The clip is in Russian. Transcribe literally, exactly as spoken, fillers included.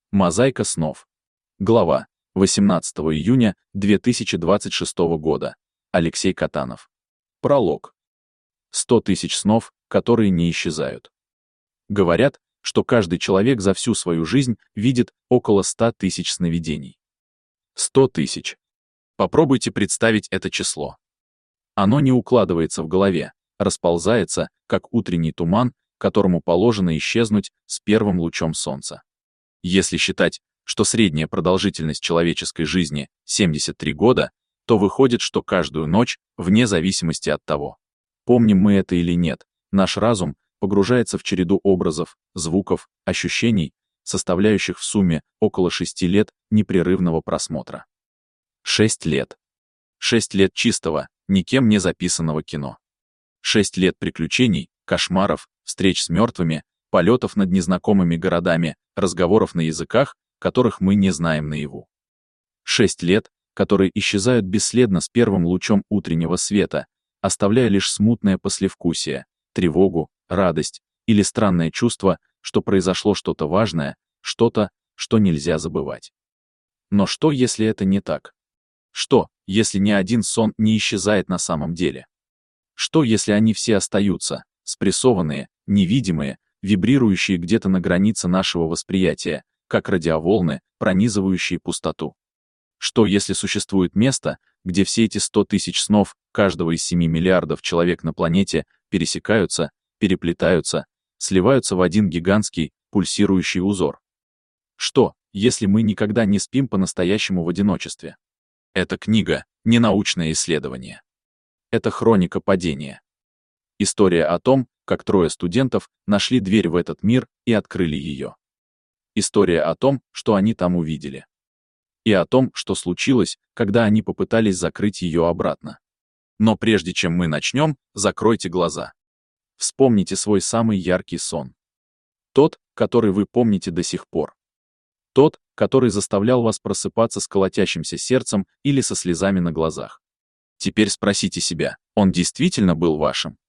Мозаика снов. Глава. восемнадцатого июня две тысячи двадцать шестого года. Алексей Катанов. Пролог. сто тысяч снов, которые не исчезают. Говорят, что каждый человек за всю свою жизнь видит около ста тысяч сновидений. сто тысяч. Попробуйте представить это число. Оно не укладывается в голове, расползается, как утренний туман, которому положено исчезнуть с первым лучом солнца. Если считать, что средняя продолжительность человеческой жизни семьдесят три года, то выходит, что каждую ночь, вне зависимости от того, помним мы это или нет, наш разум погружается в череду образов, звуков, ощущений, составляющих в сумме около шести лет непрерывного просмотра. Шесть лет. Шесть лет чистого, никем не записанного кино. Шесть лет приключений, кошмаров, встреч с мертвыми, полетов над незнакомыми городами, разговоров на языках, которых мы не знаем наяву. Шесть лет, которые исчезают бесследно с первым лучом утреннего света, оставляя лишь смутное послевкусие, тревогу, радость или странное чувство, что произошло что-то важное, что-то, что нельзя забывать. Но что, если это не так? Что, если ни один сон не исчезает на самом деле? Что, если они все остаются, спрессованные, невидимые, вибрирующие где-то на границе нашего восприятия, как радиоволны, пронизывающие пустоту? Что, если существует место, где все эти сто тысяч снов каждого из семи миллиардов человек на планете пересекаются, переплетаются, сливаются в один гигантский, пульсирующий узор? Что, если мы никогда не спим по-настоящему в одиночестве? Эта книга — не научное исследование. Это хроника падения. История о том, как трое студентов нашли дверь в этот мир и открыли ее. История о том, что они там увидели. И о том, что случилось, когда они попытались закрыть ее обратно. Но прежде чем мы начнем, закройте глаза. Вспомните свой самый яркий сон. Тот, который вы помните до сих пор. Тот, который заставлял вас просыпаться с колотящимся сердцем или со слезами на глазах. Теперь спросите себя, он действительно был вашим?